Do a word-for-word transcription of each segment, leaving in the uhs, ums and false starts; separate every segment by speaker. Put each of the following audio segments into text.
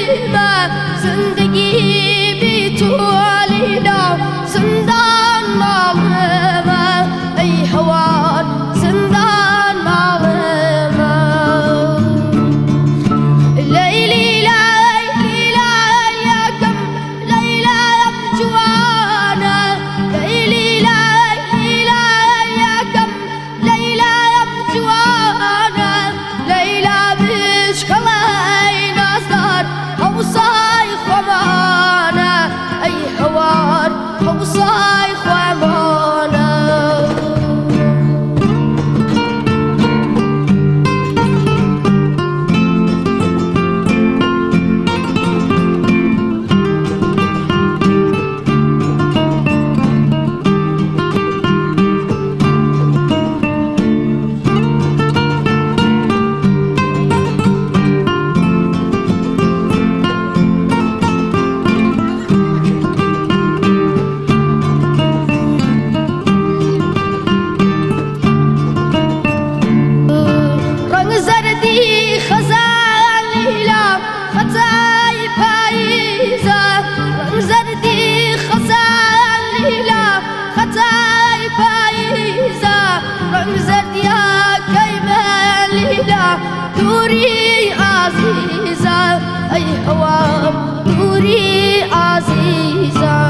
Speaker 1: من زندگی بی تو لیلا زندان مال من ای هوار زندان مال من لیلی لیلی لیلی کم لیلا جوانا لیلی لیلی لیلی کم لیلا جوانا لیلا بشکلای نازدار حوصای خمانه ای هوار حوصای خمانه نوري عزيزة أي هوام نوري عزيزة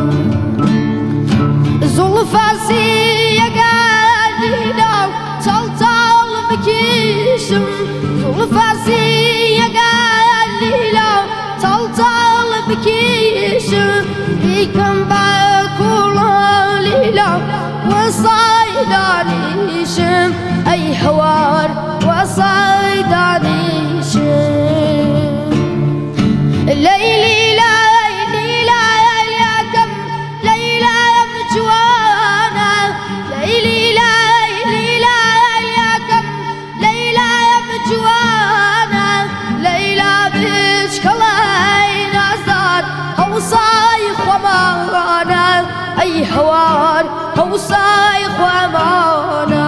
Speaker 1: زلفاسي يا قليلة تلتل بكيشم زلفاسي يا قليلة تلتل بكيشم بيكم باكل ليلة وصيدانيشم أي هوار وصيدانيشم ليلي ليلي ليلي كم ليلى مجوانا ليلي ليلي ليلي كم ليلى مجوانا ليلى بشكلاي نازدار حوصاي خمانا أي هوار حوصاي خمانا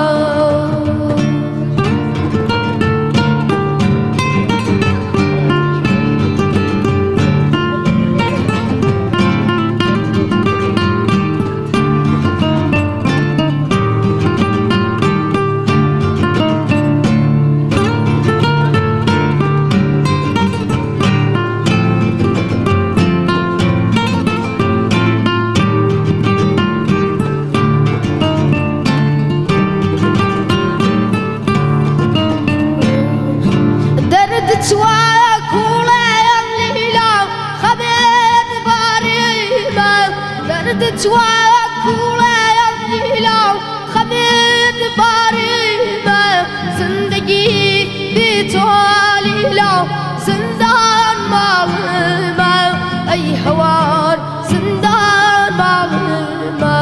Speaker 1: تواكل الليلة خبيت باريمة زندگی بتواليلة زندان مالما أي هوار زندان مالما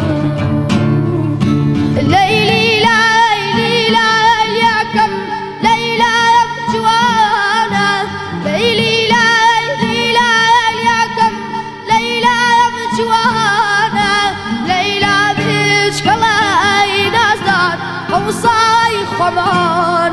Speaker 1: ليلي ليلي ليلي كم ليلى جوانا ليلي ليلي ليلي كم ليلى جوانا ليلى بشكلاي نازدار حوصاي خمار